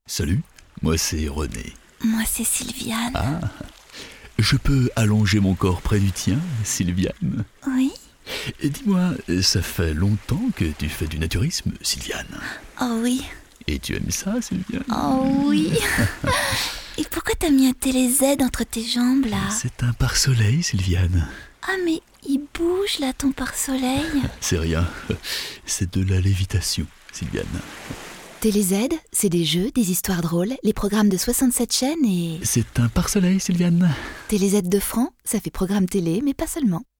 Salut, moi c'est René. Moi, c'est Sylviane. Ah, je peux allonger mon corps près du tien, Sylviane? Oui? Et dis-moi, ça fait longtemps que tu fais du naturisme, Sylviane? Oh oui. Et tu aimes ça, Sylviane? Oh oui. Et pourquoi t'as mis un télé-Z entre tes jambes, là? C'est un pare-soleil, Sylviane. Ah, mais il bouge, là, ton pare-soleil. C'est rien, c'est de la lévitation, Sylviane. Télé-Z, c'est des jeux, des histoires drôles, les programmes de 67 chaînes et... C'est un pare-soleil, Sylviane. Télé-Z de francs, ça fait programme télé, mais pas seulement.